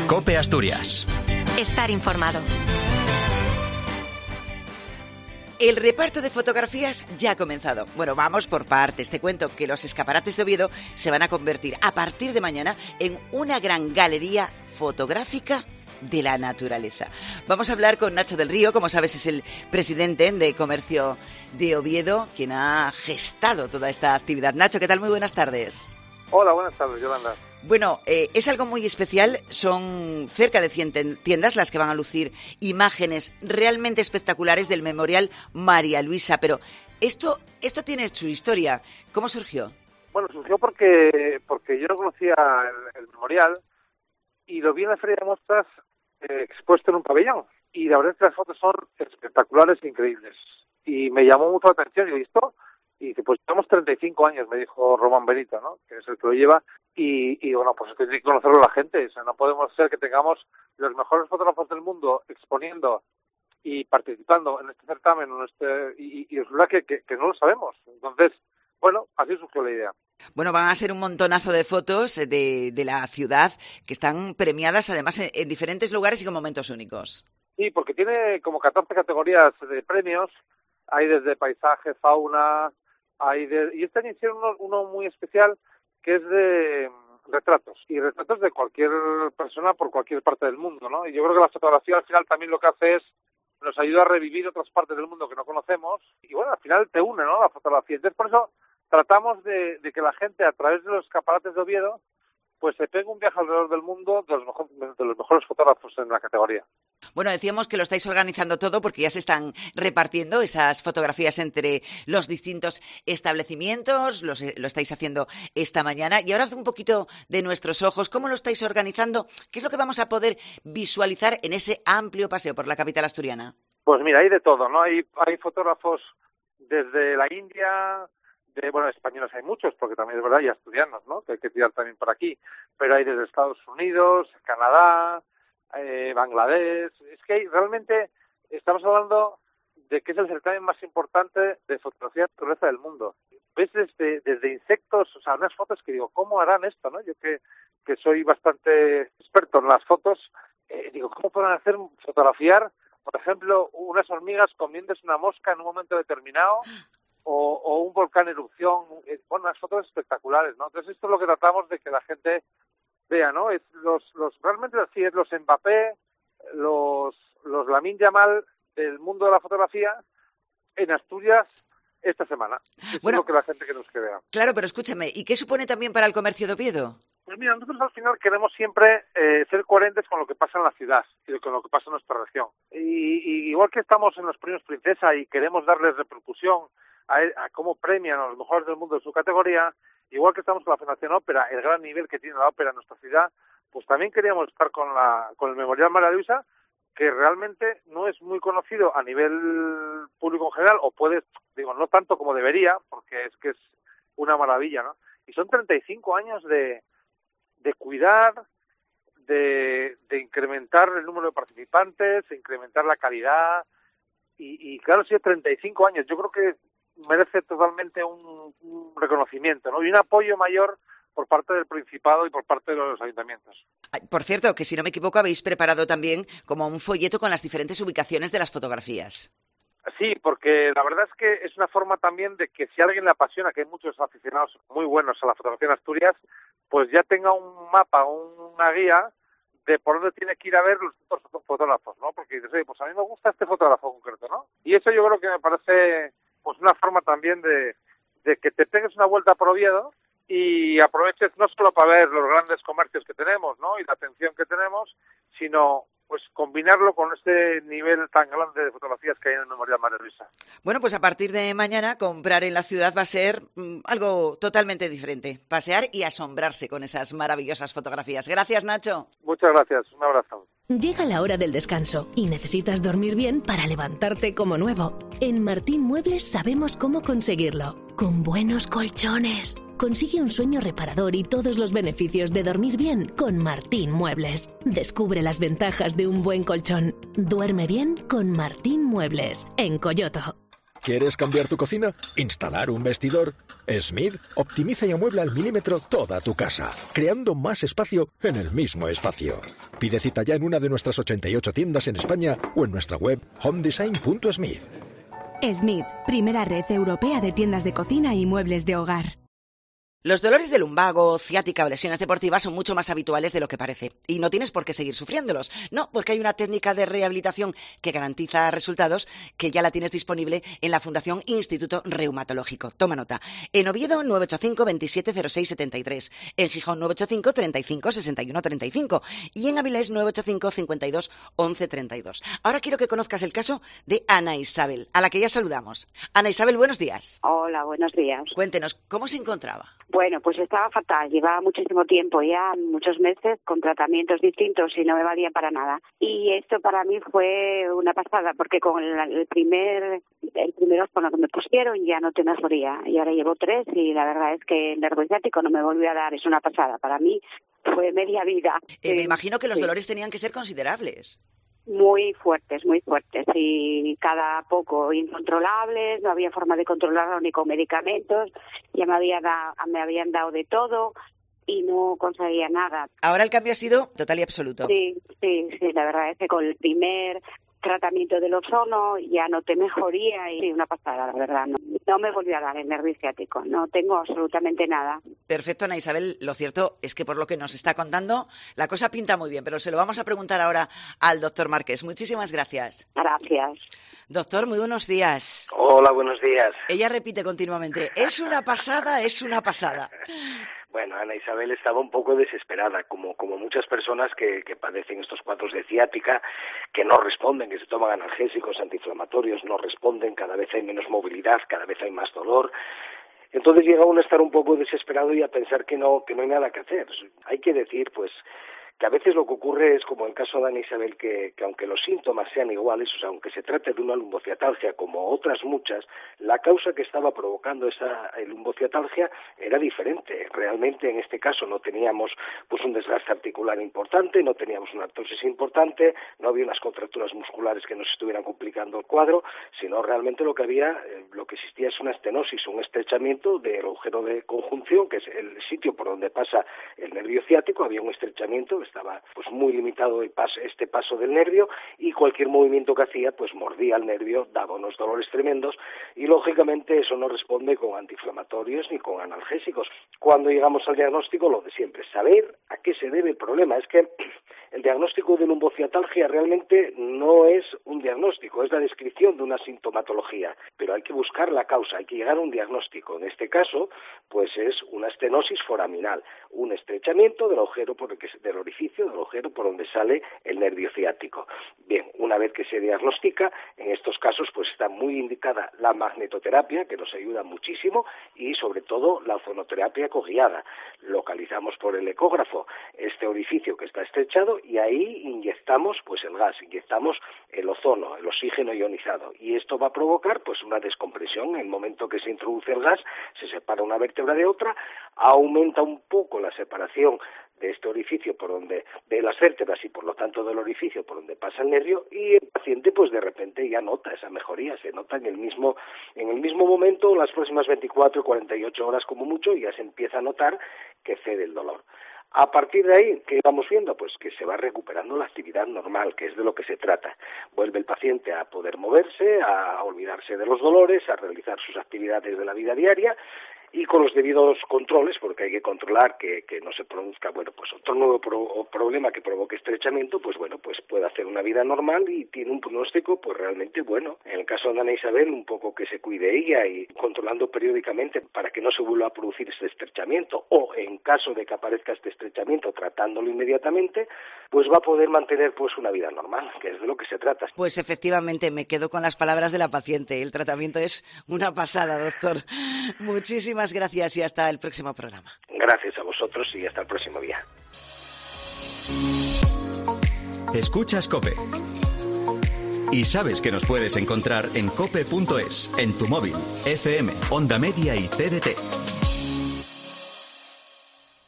COPE Asturias. Estar informado. El reparto de fotografías ya ha comenzado. Bueno, vamos por partes. Te cuento que los escaparates de Oviedo se van a convertir a partir de mañana en una gran galería fotográfica de la naturaleza. Vamos a hablar con Nacho del Río, como sabes es el presidente de Comercio de Oviedo, quien ha gestado toda esta actividad. Nacho, ¿qué tal? Muy buenas tardes. Hola, buenas tardes, Yolanda. Bueno, es algo muy especial, son cerca de 100 tiendas las que van a lucir imágenes realmente espectaculares del Memorial María Luisa, pero esto tiene su historia. ¿Cómo surgió? Bueno, surgió porque yo no conocía el memorial y lo vi en la Feria de Muestras expuesto en un pabellón, y la verdad es que las fotos son espectaculares e increíbles, y me llamó mucho la atención y listo. Y dice, pues tenemos 35 años, me dijo Román Benito, ¿no? Que es el que lo lleva, y bueno, pues tiene que conocerlo la gente. O sea, no podemos ser que tengamos los mejores fotógrafos del mundo exponiendo y participando en este certamen, y es verdad que no lo sabemos. Entonces, bueno, así surgió la idea. Bueno, van a ser un montonazo de fotos de la ciudad que están premiadas además en diferentes lugares y con momentos únicos. Sí, porque tiene como 14 categorías de premios. Hay desde paisaje, fauna, y este año hicieron uno muy especial que es de retratos, y retratos de cualquier persona por cualquier parte del mundo, ¿no? Y yo creo que la fotografía al final también lo que hace es nos ayuda a revivir otras partes del mundo que no conocemos, y bueno, al final te une, ¿no?, la fotografía. Entonces por eso tratamos de que la gente, a través de los escaparates de Oviedo, pues se pegue un viaje alrededor del mundo de los mejores fotógrafos en la categoría. Bueno, decíamos que lo estáis organizando todo porque ya se están repartiendo esas fotografías entre los distintos establecimientos, lo estáis haciendo esta mañana. Y ahora haz un poquito de nuestros ojos, ¿cómo lo estáis organizando? ¿Qué es lo que vamos a poder visualizar en ese amplio paseo por la capital asturiana? Pues mira, hay de todo, ¿no? Hay fotógrafos desde la India, bueno, españoles hay muchos, porque también es verdad, y asturianos, ¿no?, que hay que tirar también por aquí, pero hay desde Estados Unidos, Canadá, Bangladesh. Es que realmente estamos hablando de que es el certamen más importante de fotografía de naturaleza del mundo. Ves desde insectos, o sea, unas fotos que digo, ¿cómo harán esto, no? Yo que soy bastante experto en las fotos, digo, ¿cómo podrán fotografiar, por ejemplo, unas hormigas comiéndose una mosca en un momento determinado? O un volcán en erupción, bueno, unas fotos espectaculares, ¿no? Entonces esto es lo que tratamos de que la gente vea, ¿no? Es realmente así es los Mbappé, los Lamine Yamal del mundo de la fotografía en Asturias esta semana. Eso es lo que la gente queremos que vea. Claro, pero escúchame, ¿y qué supone también para el comercio de Oviedo? Pues mira, nosotros al final queremos siempre ser coherentes con lo que pasa en la ciudad y con lo que pasa en nuestra región. Y igual que estamos en los premios Princesa y queremos darles repercusión a cómo premian a los mejores del mundo de su categoría, igual que estamos con la Fundación Ópera, el gran nivel que tiene la ópera en nuestra ciudad, pues también queríamos estar con el Memorial María Luisa, que realmente no es muy conocido a nivel público en general, o no tanto como debería, porque es que es una maravilla, ¿no? Y son 35 años de cuidar, de incrementar el número de participantes, de incrementar la calidad, y claro, sí, 35 años, yo creo que merece totalmente un reconocimiento, ¿no? Y un apoyo mayor por parte del Principado y por parte de los ayuntamientos. Por cierto, que si no me equivoco habéis preparado también como un folleto con las diferentes ubicaciones de las fotografías. Sí, porque la verdad es que es una forma también de que si a alguien le apasiona, que hay muchos aficionados muy buenos a la fotografía en Asturias, pues ya tenga un mapa, una guía de por dónde tiene que ir a ver los otros fotógrafos, ¿no? Porque dices, oye, pues a mí me gusta este fotógrafo concreto, ¿no? Y eso yo creo que me parece pues una forma también de que te pegues una vuelta por Oviedo y aproveches no solo para ver los grandes comercios que tenemos, ¿no?, y la atención que tenemos, sino pues combinarlo con este nivel tan grande de fotografías que hay en el Memorial María Luisa. Bueno, pues a partir de mañana comprar en la ciudad va a ser algo totalmente diferente. Pasear y asombrarse con esas maravillosas fotografías. Gracias, Nacho. Muchas gracias. Un abrazo. Llega la hora del descanso y necesitas dormir bien para levantarte como nuevo. En Martín Muebles sabemos cómo conseguirlo. Con buenos colchones. Consigue un sueño reparador y todos los beneficios de dormir bien con Martín Muebles. Descubre las ventajas de un buen colchón. Duerme bien con Martín Muebles, en Coyoto. ¿Quieres cambiar tu cocina? ¿Instalar un vestidor? Smith optimiza y amuebla al milímetro toda tu casa, creando más espacio en el mismo espacio. Pide cita ya en una de nuestras 88 tiendas en España o en nuestra web homedesign.smith. Smith, primera red europea de tiendas de cocina y muebles de hogar. Los dolores de lumbago, ciática o lesiones deportivas son mucho más habituales de lo que parece. Y no tienes por qué seguir sufriéndolos. No, porque hay una técnica de rehabilitación que garantiza resultados que ya la tienes disponible en la Fundación Instituto Reumatológico. Toma nota. En Oviedo, 985 27 06 73. En Gijón, 985 35 61 35. Y en Avilés, 985 52 11 32. Ahora quiero que conozcas el caso de Ana Isabel, a la que ya saludamos. Ana Isabel, buenos días. Hola, buenos días. Cuéntenos, ¿cómo se encontraba? Bueno, pues estaba fatal. Llevaba muchísimo tiempo, ya muchos meses, con tratamientos distintos y no me valían para nada. Y esto para mí fue una pasada, porque con el primer ósfono que me pusieron ya no te mejoría. Y ahora llevo 3 y la verdad es que el nervio ciático no me volvió a dar. Es una pasada. Para mí fue media vida. Me imagino que los dolores tenían que ser considerables. Muy fuertes y cada poco incontrolables, no había forma de controlarlo ni con medicamentos, ya me habían dado de todo y no conseguía nada. Ahora el cambio ha sido total y absoluto. Sí, la verdad es que con el primer tratamiento del ozono ya no te mejoría y una pasada, la verdad. No me volvió a dar el nervio ciático, no tengo absolutamente nada. Perfecto, Ana Isabel. Lo cierto es que por lo que nos está contando, la cosa pinta muy bien, pero se lo vamos a preguntar ahora al doctor Márquez. Muchísimas gracias. Gracias. Doctor, muy buenos días. Hola, buenos días. Ella repite continuamente, es una pasada, es una pasada. Bueno, Ana Isabel estaba un poco desesperada, como muchas personas que padecen estos cuadros de ciática, que no responden, que se toman analgésicos, antiinflamatorios, no responden, cada vez hay menos movilidad, cada vez hay más dolor. Entonces llega uno a estar un poco desesperado y a pensar que no hay nada que hacer. Hay que decir, pues, que a veces lo que ocurre es, como en el caso de Ana Isabel, que aunque los síntomas sean iguales, o sea, aunque se trate de una lumbociatalgia como otras muchas, la causa que estaba provocando esa lumbociatalgia era diferente. Realmente en este caso no teníamos pues un desgaste articular importante, no teníamos una artrosis importante, no había unas contracturas musculares que nos estuvieran complicando el cuadro, sino realmente lo que existía es una estenosis, un estrechamiento del agujero de conjunción, que es el sitio por donde pasa el nervio ciático. Había un estrechamiento, estaba pues muy limitado este paso del nervio y cualquier movimiento que hacía pues mordía el nervio, daba unos dolores tremendos y lógicamente eso no responde con antiinflamatorios ni con analgésicos. Cuando llegamos al diagnóstico, lo de siempre, saber a qué se debe el problema. Es que el diagnóstico de lumbociatalgia realmente no es un diagnóstico, es la descripción de una sintomatología, pero hay que buscar la causa, hay que llegar a un diagnóstico. En este caso, pues es una estenosis foraminal, un estrechamiento del agujero del orificio del agujero por donde sale el nervio ciático. Bien, una vez que se diagnostica, en estos casos pues está muy indicada la magnetoterapia, que nos ayuda muchísimo, y sobre todo la ozonoterapia coguiada. Localizamos por el ecógrafo este orificio que está estrechado y ahí inyectamos pues el gas, inyectamos el ozono, el oxígeno ionizado, y esto va a provocar pues una descompresión. En el momento que se introduce el gas, se separa una vértebra de otra, aumenta un poco la separación de este orificio de las vértebras y por lo tanto del orificio por donde pasa el nervio, y el paciente pues de repente ya nota esa mejoría, se nota en el mismo momento, las próximas 24 o 48 horas como mucho, ya se empieza a notar que cede el dolor. A partir de ahí, ¿qué vamos viendo? Pues que se va recuperando la actividad normal, que es de lo que se trata. Vuelve el paciente a poder moverse, a olvidarse de los dolores, a realizar sus actividades de la vida diaria, y con los debidos controles, porque hay que controlar que no se produzca, bueno, pues otro nuevo problema que provoque estrechamiento, pues bueno, pues puede hacer una vida normal y tiene un pronóstico pues realmente bueno. En el caso de Ana Isabel, un poco que se cuide ella y controlando periódicamente para que no se vuelva a producir este estrechamiento, o en caso de que aparezca este estrechamiento, tratándolo inmediatamente, pues va a poder mantener pues una vida normal, que es de lo que se trata. Pues efectivamente, me quedo con las palabras de la paciente. El tratamiento es una pasada, doctor. Muchísimas gracias y hasta el próximo programa. Gracias a vosotros y hasta el próximo día. Escuchas COPE. Y sabes que nos puedes encontrar en cope.es, en tu móvil, FM, Onda Media y TDT.